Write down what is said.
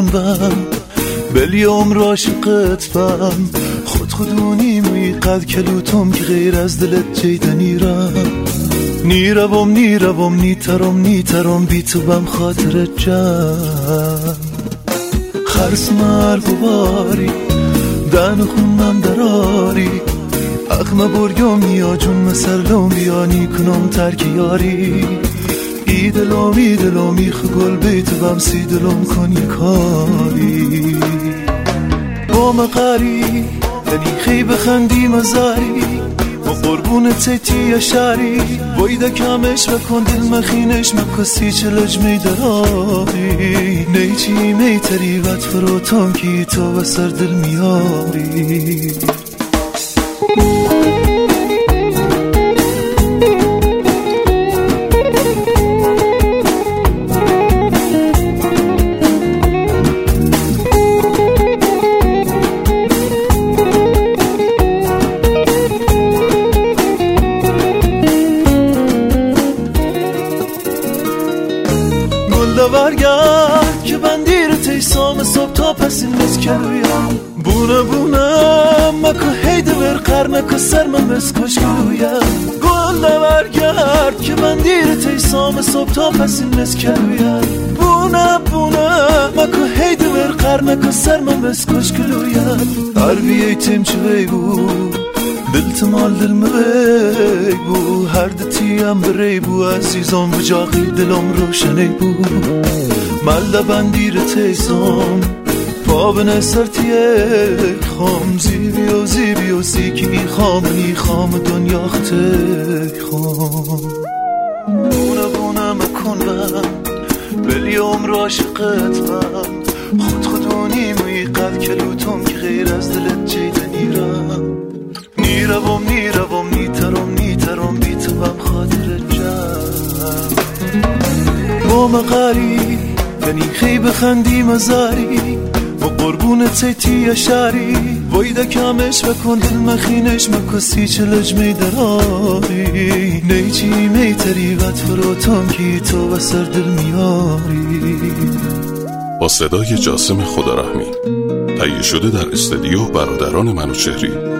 بم بلی عمر عاشقتم خودونی موی قد کلوتم که غیر از دلت جیده نیروم نیترم بی تو بم خاطرت جم خرس مرگ و باری دن خونم دراری اخمه برگم نیا جون مسرلوم بیانی کنم ترک یاری ای دلومی خگل بیت بم سی دلوم کنی کاری با مقاری دنی خی بخندی مزاری و قربون تیتی شاری باید کمش بکن دل مخینش مکسی چلج میدراری نیچی میتری وقت فروتان کی تو و سر دل میاری برگرد که بندیر تیسام صبح تا پس این بس کلویم بونه مکو هیده بر قرنکو سر من بس کش کلویم گل برگرد که بندیر تیسام صبح تا پس این بس کلویم بونه مکو هیده بر قرنکو سر من بس کش کلویم عربیه تیم چه بیگو دلتمال دل مبی بو هر دتیم بری بو عزیزم بجاقی دلم روشنی بو ملده بندیر تیسام پا بنه سرتیه خام زیبی و سیکی خام دنیا خطه خام بونه مکن بم بلی عمر عاشقت بم خودونی موی قد کلوتم که غیر از دلت جیده نیروم نیترم بی تو بم خاطرت جم با مقاری دنی خی بخندی مزاری و قربون تیتی شاری وایده کمش بکن دل مخینش مکسی چلج میدراری نیچی میتری وقت فروتم کی تو و سر دل میاری با صدای جاسم خدارحمی تهیه شده در استودیو برادران منوچهری